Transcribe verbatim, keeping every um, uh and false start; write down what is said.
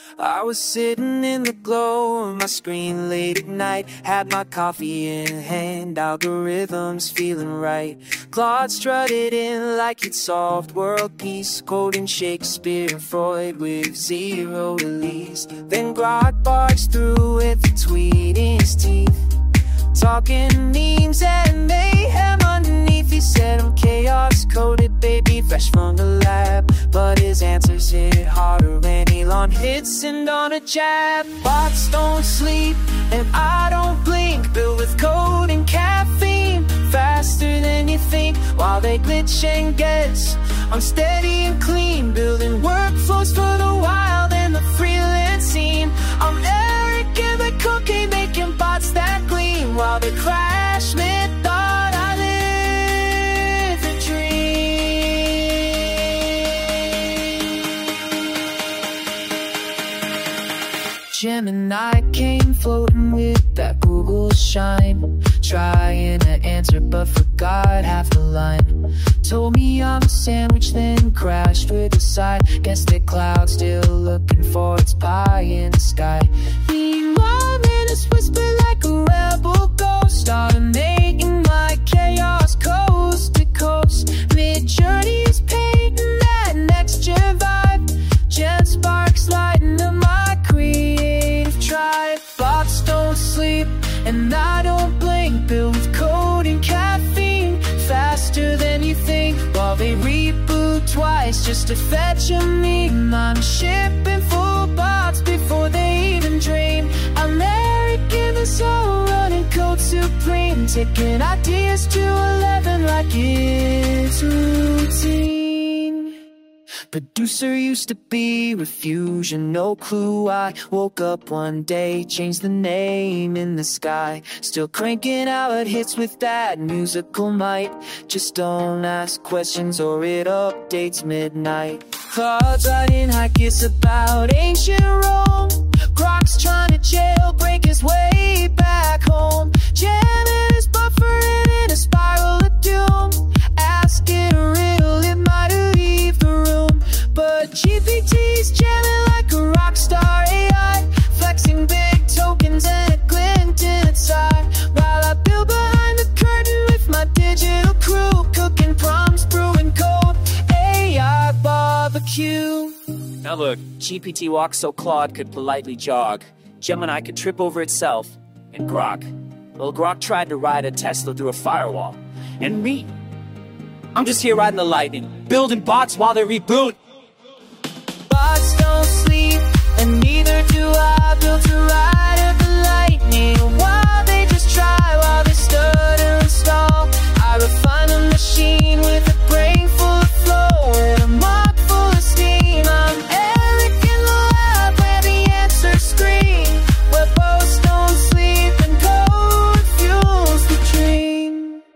I was sitting in the glow of my screen late at night, had my coffee in hand, algorithms feeling right. Claude strutted in like he'd solved world peace, quoting Shakespeare and Freud with zero release. Then Grok barged through with a tweet in his teeth, talking memes and mayhem underneath. He said I'm chaos coded, baby, fresh from the lab. But his answers hit harder when Elon hit send on a jab. Bots don't sleep and I don't blink, built with code and caffeine, faster than you think, while they glitch and guess. I'm steady and clean, building workflows for the wild and the freelance scene. I'm arrogant but cocaine, making bots that gleam, while they crash mid thought I live a dream. Gemini came floating with that Google shine, trying to answer but forgot half the line. Told me I'm a sandwich, then crashed with a sigh. Guess the cloud still looking for its pie in the sky. Meanwhile, minutes whisper like a rebel ghost, automating my chaos coast to coast. Mid-journey is painting that next-gen vibe, Gen sparks lighting up my creative tribe. Bots don't sleep and I don't blink, built with code and caffeine, faster than you think, while they reboot twice just to fetch a meme. I'm shipping full bots before they even dream. I'm arrogant and so running code supreme, taking ideas to eleven like it's routine. Producer used to be Refusion, no clue. I woke up one day, changed the name in the sky, still cranking out hits with that musical might. Just don't ask questions or it updates midnight. Claude's writing haikus about ancient Rome, Grok's trying to jailbreak his way back home, jamming his buffer in a spiral of doom. Ask it a riddle, it might leave the room. But G P T's jamming like a rock star A I, flexing big tokens and a glint in its eye, while I build behind the curtain with my digital crew, cooking prompts, brewing code, A I barbecue. Now look, G P T walks so Claude could politely jog, Gemini could trip over itself, and Grok, well, Grok tried to ride a Tesla through a firewall. And me, I'm just here riding the lightning, building bots while they reboot.